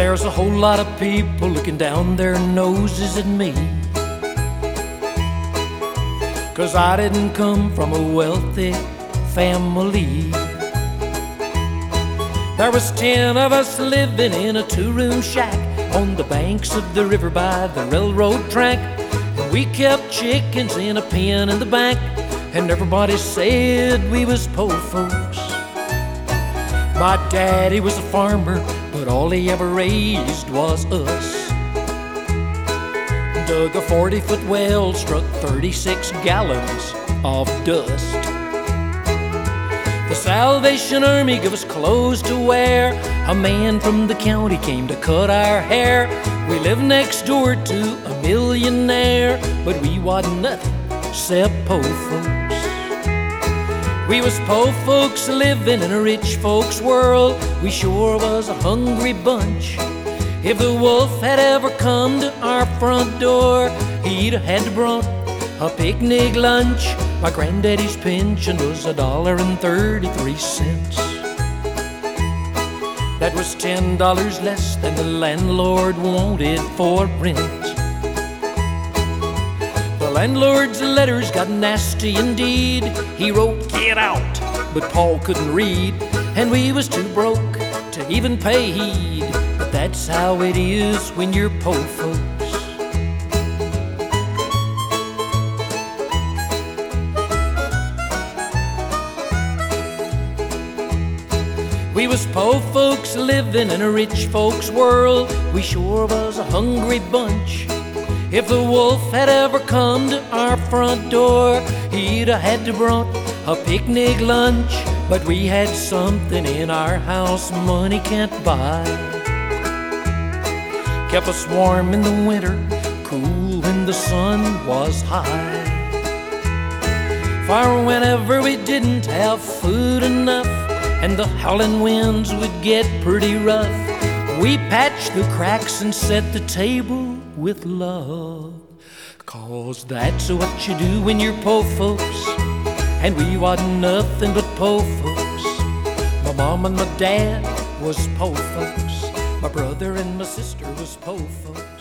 There's a whole lot of people looking down their noses at me, 'cause I didn't come from a wealthy family. There was 10 of us living in a 2-room shack on the banks of the river by the railroad track. And we kept chickens in a pen in the back, and everybody said we was po' folks. My daddy was a farmer, but all he ever raised was us. Dug a 40-foot well, struck 36 gallons of dust. The Salvation Army gave us clothes to wear. A man from the county came to cut our hair. We lived next door to a millionaire, but we wasn't nothing except po' folks. We was po' folks living in a rich folks world. We sure was a hungry bunch. If the wolf had ever come to our front door, he'd had brought a picnic lunch. My granddaddy's pension was $1.33. That was $10 less than the landlord wanted for rent. The landlord's letters got nasty indeed. He wrote, "Get out," but Paul couldn't read, and we was too broke to even pay heed. But that's how it is when you're po' folks. We was po' folks living in a rich folks world. We sure was a hungry bunch. If the wolf had ever come to our front door, he'd have had to brought a picnic lunch. But we had something in our house money can't buy. Kept us warm in the winter, cool when the sun was high. For whenever we didn't have food enough and the howling winds would get pretty rough, we patched the cracks and set the table with love. 'Cause that's what you do when you're po' folks, and we wasn't nothing but po' folks. My mom and my dad was po' folks. My brother and my sister was po' folks.